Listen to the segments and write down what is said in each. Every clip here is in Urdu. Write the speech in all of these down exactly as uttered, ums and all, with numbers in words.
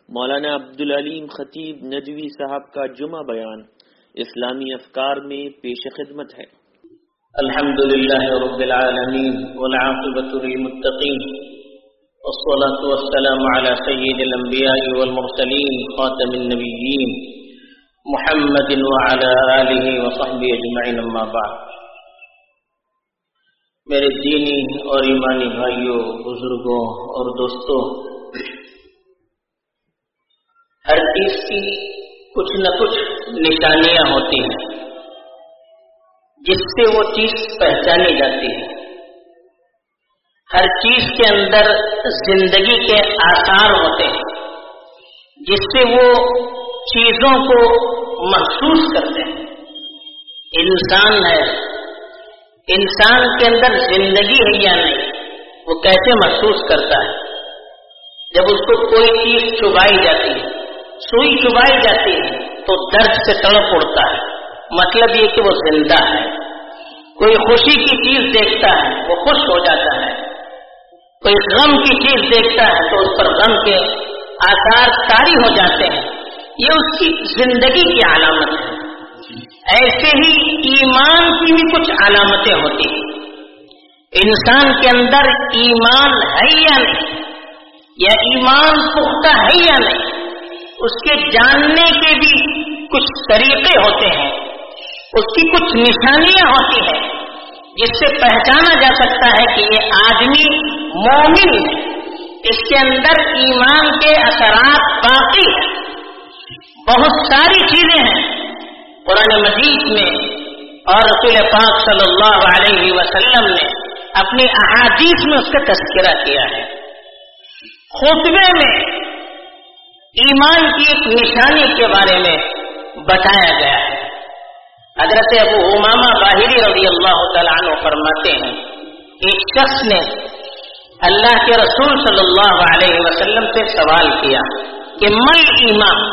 مولانا عبدالعلیم خطیب ندوی صاحب کا جمعہ بیان اسلامی افکار میں پیش خدمت ہے۔ الحمدللہ رب العالمین والعاقبۃ للمتقین والصلاة والسلام على سید الانبیاء والمرسلین خاتم النبیین محمد وعلى آلہ وصحبہ اجمعین، اما بعد۔ میرے دینی اور ایمانی بھائیوں، بزرگوں اور دوستوں، ہر چیز کی کچھ نہ کچھ نشانیاں ہوتی ہیں جس سے وہ چیز پہچانی جاتی ہے۔ ہر چیز کے اندر زندگی کے آثار ہوتے ہیں جس سے وہ چیزوں کو محسوس کرتے ہیں۔ انسان ہے، انسان کے اندر زندگی ہے یا نہیں، وہ کیسے محسوس کرتا ہے؟ جب اس کو کوئی چیز چبائی جاتی ہے، سوئی چبائی جاتی ہے تو درد سے تڑپ اڑتا ہے، مطلب یہ کہ وہ زندہ ہے۔ کوئی خوشی کی چیز دیکھتا ہے وہ خوش ہو جاتا ہے، کوئی غم کی چیز دیکھتا ہے تو اس پر غم کے آثار طاری ہو جاتے ہیں، یہ اس کی زندگی کی علامت ہے۔ ایسے ہی ایمان کی بھی کچھ علامتیں ہوتی ہیں۔ انسان کے اندر ایمان ہے یا نہیں، یا ایمان پختہ ہے یا نہیں، اس کے جاننے کے بھی کچھ طریقے ہوتے ہیں، اس کی کچھ نشانیاں ہوتی ہیں جس سے پہچانا جا سکتا ہے کہ یہ آدمی مومن ہے، اس کے اندر ایمان کے اثرات باقی ہیں۔ بہت ساری چیزیں ہیں قرآن مجید میں اور رسول پاک صلی اللہ علیہ وسلم نے اپنی احادیث میں اس کا تذکرہ کیا ہے۔ خطبے میں ایمان کی ایک نشانی کے بارے میں بتایا گیا ہے۔ حضرت ابو امامہ باہری رضی اللہ تعالیٰ عنہ فرماتے ہیں، ایک شخص نے اللہ کے رسول صلی اللہ علیہ وسلم سے سوال کیا کہ مل ایمان،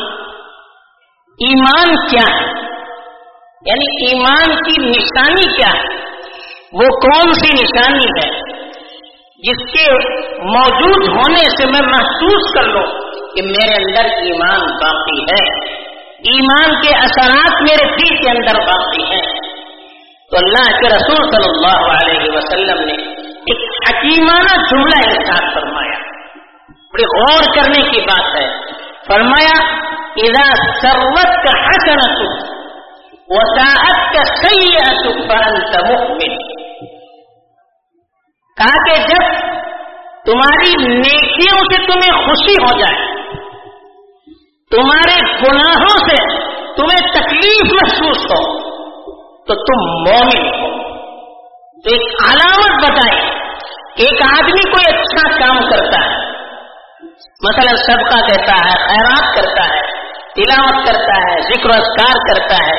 ایمان کیا ہے، یعنی ایمان کی نشانی کیا ہے، وہ کون سی نشانی ہے جس کے موجود ہونے سے میں محسوس کر لوں کہ میرے اندر ایمان باقی ہے، ایمان کے اثرات میرے دل کے اندر باقی ہیں۔ تو اللہ کے رسول صلی اللہ علیہ وسلم نے ایک حکیمانہ جملہ ارشاد فرمایا، بڑی غور کرنے کی بات ہے۔ فرمایا اذا سرتک حسنۃ وساءتک سیئۃ فانت مؤمن، کہا کہ جب تمہاری نیکیوں سے تمہیں خوشی ہو جائے، تمہارے گناہوں سے تمہیں تکلیف محسوس ہو تو تم مومن ہو۔ تو ایک علامت بتائی کہ ایک آدمی کوئی اچھا کام کرتا ہے، مثلا صدقہ دیتا ہے، خیرات کرتا ہے، تلاوت کرتا ہے، ذکر و اذکار کرتا ہے،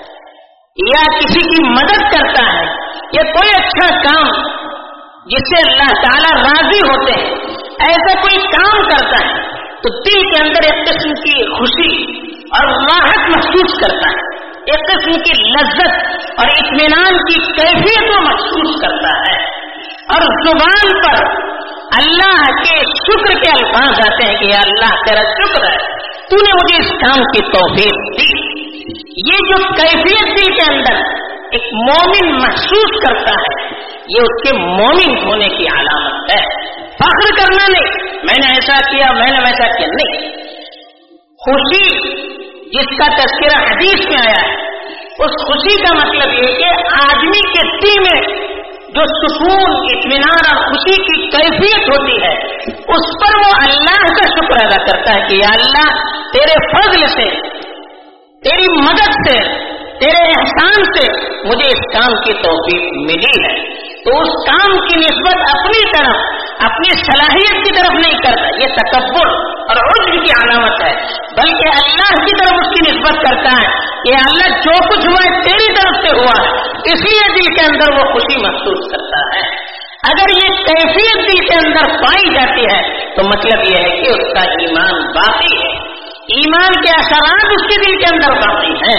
یا کسی کی مدد کرتا ہے، یا کوئی اچھا کام جس سے اللہ تعالیٰ راضی ہوتے ہیں، ایسا کوئی کام کرتا ہے تو دل کے اندر ایک قسم کی خوشی اور راحت محسوس کرتا ہے، ایک قسم کی لذت اور اطمینان کی کیفیت کو محسوس کرتا ہے، اور زبان پر اللہ کے شکر کے الفاظ آتے ہیں کہ یا اللہ تیرا شکر ہے، تو نے مجھے اس کام کی توفیق دی۔ یہ جو کیفیت دل کے اندر ایک مومن محسوس کرتا ہے، یہ اس کے مومن ہونے کی علامت ہے۔ فخر کرنا نہیں، میں نے ایسا کیا، میں نے ویسا کیا، نہیں۔ خوشی جس کا تذکرہ حدیث میں آیا ہے، اس خوشی کا مطلب یہ کہ آدمی کے دل میں جو سکون، اطمینان اور خوشی کی کیفیت ہوتی ہے، اس پر وہ اللہ کا شکر ادا کرتا ہے کہ یا اللہ تیرے فضل سے، تیری مدد سے، تیرے احسان سے مجھے اس کام کی توفیق ملی ہے۔ تو اس کام کی نسبت اپنی طرف، اپنی صلاحیت کی طرف نہیں کرتا، یہ تکبر اور عجب کی علامت ہے، بلکہ اللہ کی طرف اس کی نسبت کرتا ہے کہ اللہ جو کچھ ہوا ہے تیری طرف سے ہوا ہے، اس لیے دل کے اندر وہ خوشی محسوس کرتا ہے۔ اگر یہ کیفیت دل کے اندر پائی جاتی ہے تو مطلب یہ ہے کہ اس کا ایمان باقی ہے، ایمان کے اثرات اس کے دل کے اندر باقی ہیں۔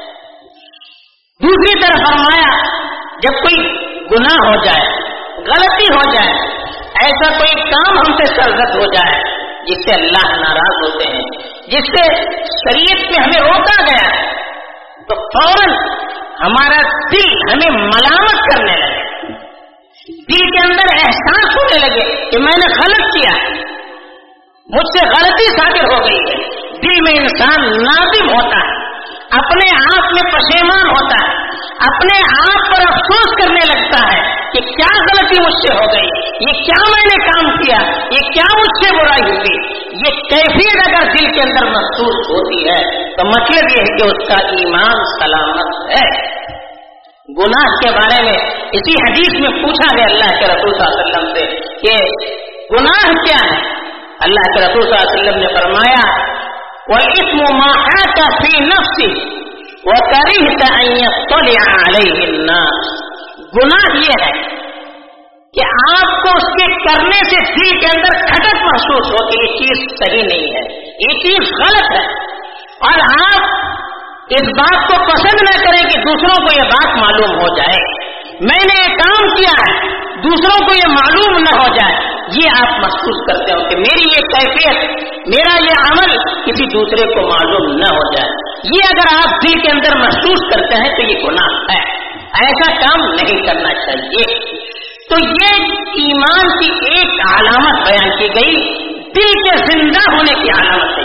دوسری طرف فرمایا جب کوئی گناہ ہو جائے، غلطی ہو جائے، ایسا کوئی کام ہم سے سرزد ہو جائے جس سے اللہ ناراض ہوتے ہیں، جس سے شریعت میں ہمیں روکا گیا ہے، تو فوراً ہمارا دل ہمیں ملامت کرنے لگے، دل کے اندر احساس ہونے لگے کہ میں نے غلط کیا، مجھ سے غلطی صادر ہو گئی ہے۔ دل میں انسان نادم ہوتا ہے، اپنے آپ میں پشیمان ہوتا ہے، اپنے آپ پر افسوس کرنے لگتا ہے کہ کیا غلطی مجھ سے ہو گئی، یہ کیا میں نے کام کیا، یہ کیا مجھ سے برائی ہوئی۔ یہ کیفیت اگر دل کے اندر محسوس ہوتی ہے تو مطلب یہ ہے کہ اس کا ایمان سلامت ہے۔ گناہ کے بارے میں اسی حدیث میں پوچھا گیا اللہ کے رسول صلی اللہ علیہ وسلم سے کہ گناہ کیا ہے؟ اللہ کے رسول صلی اللہ علیہ وسلم نے فرمایا وَالْإِثْمُ مَا حَاكَ فِي نَفْسِهِ وَكَرِهْتَ أَن يَطَّلِعَ عَلَيْهِ النَّاسُ۔ گناہ یہ ہے کہ آپ کو اس کے کرنے سے دل کے اندر کھٹک محسوس ہو کہ یہ چیز صحیح نہیں ہے، یہ چیز غلط ہے، اور آپ اس بات کو پسند نہ کریں کہ دوسروں کو یہ بات معلوم ہو جائے، میں نے یہ کام کیا ہے دوسروں کو یہ معلوم نہ ہو جائے، یہ آپ محسوس کرتے ہو کہ میری یہ کیفیت، میرا یہ عمل کسی دوسرے کو معلوم نہ ہو جائے، یہ اگر آپ دل کے اندر محسوس کرتے ہیں تو یہ گناہ ہے، ایسا کام نہیں کرنا چاہیے۔ تو یہ ایمان کی ایک علامت بیان کی گئی، دل کے زندہ ہونے کی علامت ہے۔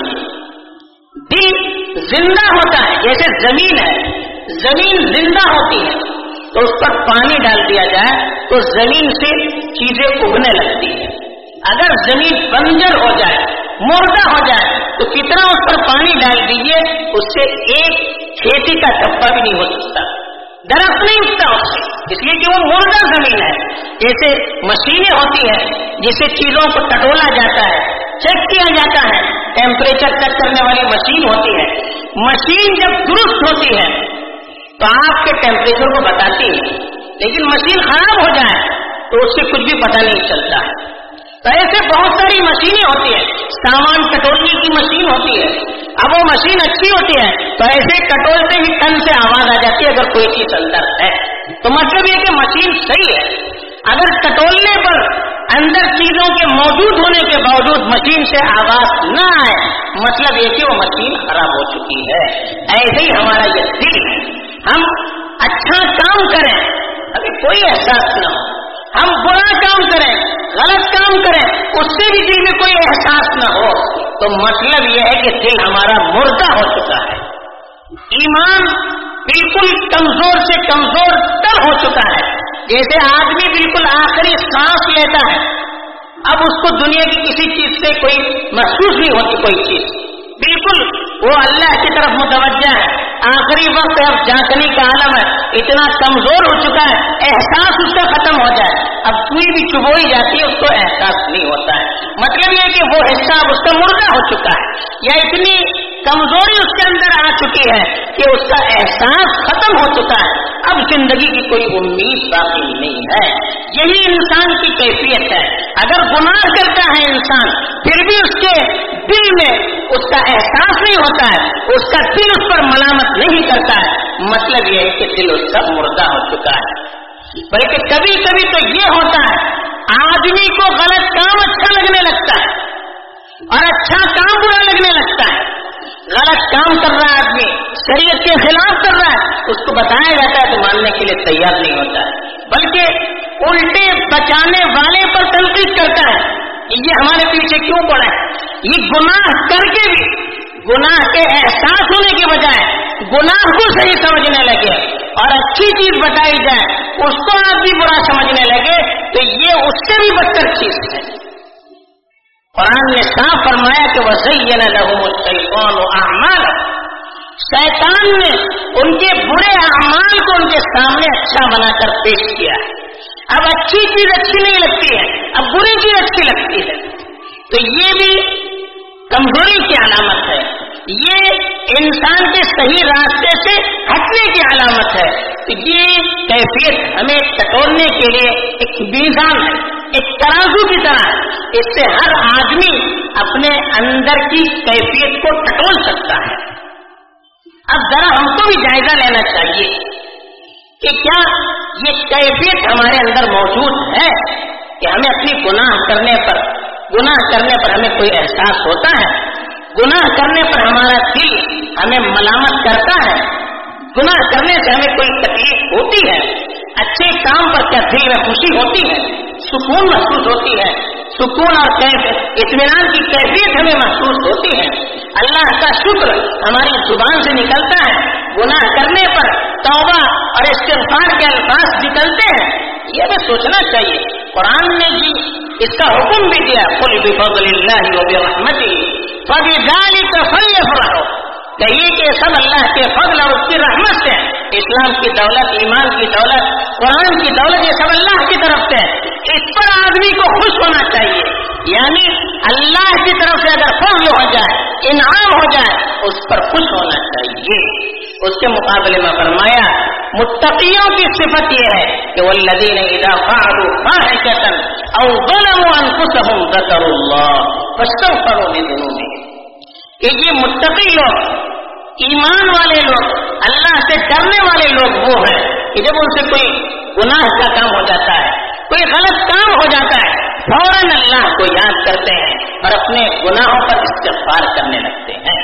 یہ دل زندہ ہوتا ہے، جیسے زمین ہے، زمین زندہ ہوتی ہے تو اس پر پانی ڈال دیا جائے تو زمین سے چیزیں اگنے لگتی ہیں۔ اگر زمین بنجر ہو جائے، مردہ ہو جائے تو کتنا اس پر پانی ڈال دیجیے اس سے ایک کھیتی کا ٹھپا بھی نہیں ہو سکتا، درخت نہیں اگتا اس سے، اس لیے کہ وہ مردہ زمین ہے۔ جیسے مشینیں ہوتی ہیں جس سے چیزوں کو ٹٹولا جاتا ہے، چیک کیا جاتا ہے، ٹیمپریچر چیک کرنے والی مشین ہوتی ہے، مشین جب درست ہوتی ہے تو آپ کے ٹیمپریچر کو بتاتی ہے، لیکن مشین خراب ہو جائے تو اس سے کچھ بھی پتہ نہیں چلتا ہے۔ تو ایسے بہت ساری مشینیں ہوتی ہیں، سامان کٹولنے کی مشین ہوتی ہے، اب وہ مشین اچھی ہوتی ہے تو ایسے کٹولتے ہی ٹن سے آواز آ جاتی ہے اگر کوئی چیز اندر ہے، تو مطلب یہ کہ مشین صحیح ہے۔ اگر کٹولنے پر اندر چیزوں کے موجود ہونے کے باوجود مشین سے آواز نہ آئے، مطلب یہ کہ وہ مشین خراب ہو چکی ہے۔ ایسے ہی ہمارا یہ دل ہے، ہم اچھا کام کریں ابھی کوئی احساس نہ ہو، ہم برا کام کریں، غلط کام کریں، اس سے بھی دل میں کوئی احساس نہ ہو، تو مطلب یہ ہے کہ دل ہمارا مردہ ہو چکا ہے، ایمان بالکل کمزور سے کمزور تر ہو چکا ہے۔ جیسے آدمی بالکل آخری سانس لیتا ہے، اب اس کو دنیا کی کسی چیز سے کوئی محسوس نہیں ہوتی، کوئی چیز بالکل وہ اللہ کی طرف متوجہ ہے، آخری وقت اب جھانکنے کا عالم ہے، اتنا کمزور ہو چکا ہے، احساس اس کا ختم ہو جائے، اب کوئی بھی چبوئی جاتی ہے اس کو احساس نہیں ہوتا ہے، مطلب یہ کہ وہ حصہ اب اس کا مردہ ہو چکا ہے، یا اتنی کمزوری اس کے اندر آ چکی ہے کہ اس کا احساس ختم ہو چکا ہے، اب زندگی کی کوئی امید باقی نہیں ہے۔ یہی انسان کی کیفیت ہے، اگر گناہ کرتا ہے انسان پھر بھی اس کے دل میں اس کا احساس نہیں ہوتا ہے، اس کا دل اس پر ملامت نہیں کرتا ہے، مطلب یہ ہے کہ دل اس کا مردہ ہو چکا ہے۔ بلکہ کبھی کبھی تو یہ ہوتا ہے آدمی کو غلط کام اچھا لگنے لگتا ہے اور اچھا کام برا لگنے لگتا ہے، غلط کام کر رہا ہے آدمی، شریعت کے خلاف کر رہا ہے، اس کو بتایا جاتا ہے تو ماننے کے لیے تیار نہیں ہوتا ہے، بلکہ الٹے بچانے والے پر تنقید کرتا ہے، یہ ہمارے پیچھے کیوں پڑا ہے، یہ گناہ کر کے بھی گناہ کے احساس ہونے کے بجائے گناہ کو صحیح سمجھنے لگے اور اچھی چیز بتائی جائے اس کو آپ بھی برا سمجھنے لگے تو یہ اس سے بھی بدتر چیز ہے۔ قرآن نے صاف فرمایا کہ وَزَيَّنَ لَهُمُ الشَّيْطَانُ أَعْمَالَهُمْ، شیطان نے ان کے برے اعمال کو ان کے سامنے اچھا بنا کر پیش کیا ہے۔ اب اچھی چیز اچھی نہیں لگتی ہے، اب بری چیز اچھی لگتی ہے، تو یہ بھی کمزوری کی علامت ہے، یہ انسان کے صحیح راستے سے ہٹنے کی علامت ہے۔ تو یہ کیفیت ہمیں ٹٹولنے کے لیے ایک میزان ہے، ایک ترازو کی طرح، اس سے ہر آدمی اپنے اندر کی کیفیت کو ٹٹول سکتا ہے۔ اب ذرا ہم کو بھی جائزہ لینا چاہیے کہ کیا یہ کیفیت ہمارے اندر موجود ہے کہ ہمیں اپنی گناہ کرنے پر गुनाह करने पर हमें कोई एहसास होता है, गुनाह करने पर हमारा दिल हमें मलामत करता है, गुनाह करने से हमें कोई तकलीफ होती है, अच्छे काम पर क्या दिल में खुशी होती है, सुकून महसूस होती है, सुकून और कैफ इत्मीनान की कैफियत हमें महसूस होती है, अल्लाह का शुक्र हमारी जुबान से निकलता है, गुनाह करने पर तौबा और इस्तिग़फ़ार के अल्फाज निकलते हैं, ये हमें सोचना चाहिए। कुरान ने जी इसका हुक्म भी दिया, कुल बिफ़ज़लिल्लाहि व बिरहमतिही फ़बिज़ालिका फ़ल्यफ़रहू, कहिए कि सब अल्लाह के फज़ल और उसकी रहमत से, इस्लाम की दौलत, ईमान की दौलत, कुरान की दौलत, ये सब अल्लाह की तरफ से, इस पर आदमी को खुश होना चाहिए। यानी अल्लाह की तरफ से अगर फज़ल हो जाए, इनाम हो जाए, उस पर खुश होना चाहिए। उसके मुकाबले में फरमाया मुत्तक़ियों की सिफत यह है कि वल्लज़ीना इज़ा फ़अलू फ़ाहिशतन औ ज़लमू अनफुसहुम ज़करुल्लाह फ़स्तग़फ़रू लिज़ुनूबिहिम, कि ये मुत्तक़ी लोग, ईमान वाले लोग, अल्लाह से डरने वाले लोग वो हैं कि जब उनसे कोई गुनाह का काम हो जाता है, कोई गलत काम हो जाता है, फौरन अल्लाह को याद करते हैं और अपने गुनाहों पर इस्तिग़फ़ार करने लगते हैं।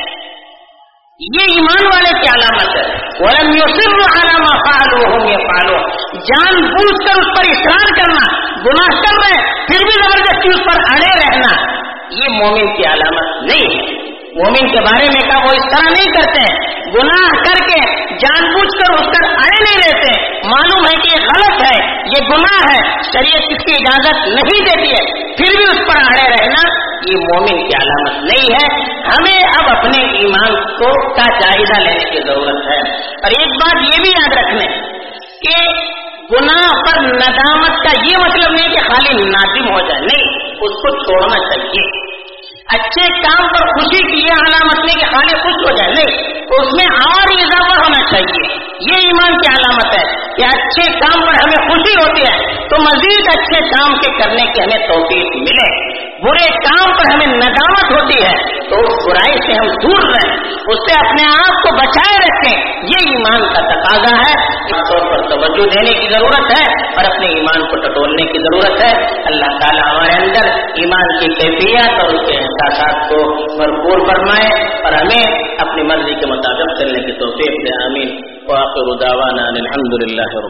ये ईमान वाले की अलामत है। वलम युसिर्रू अला मा फ़अलू वहुम यफ़अलून, जानबूझकर उस पर इसरार करना, गुनाह कर रहे फिर भी जबरदस्ती उस पर अड़े रहना, ये मोमिन की अलामत नहीं है। मोमिन के बारे में कहा वो इस तरह नहीं करते हैं, गुनाह करके जानबूझकर उस पर अड़े नहीं रहते, मालूम है कि ये गलत है, ये गुनाह है, शरीयत इसकी इजाजत नहीं देती है, फिर भी उस पर अड़े रहना, ये मोमिन की अलामत नहीं है। हमें अब अपने ईमान को का जायजा लेने की जरूरत है। और एक बात ये भी याद रखने कि गुनाह पर नदामत का ये मतलब नहीं कि खाली नादिम हो जाए, नहीं, उसको छोड़ना चाहिए। अच्छे काम पर खुशी की ये अलामत नहीं कि खाली खुश हो जाए, नहीं, उसमें और इजाफा होना चाहिए। ये ईमान की अलामत है कि अच्छे काम पर हमें खुशी होती है तो मजीद अच्छे काम के करने की हमें तौफीक मिले, बुरे काम पर हमें नदामत होती है तो उस बुराई से हम दूर रहें, उससे अपने आप को बचाए रखें, ये ईमान का तकाजा है। इस तौर पर तवज्जो देने की जरूरत है और अपने ईमान को टटोलने की जरूरत है। अल्लाह ताला हमारे अंदर ईमान की कैफियत और उसके एहसासात को भरपूर फरमाए और हमें अपनी मर्जी के मुताबिक चलने की तौफीक दे। आमीन। व आखिरु दावाना अनिल हम्दुलिल्लाहि।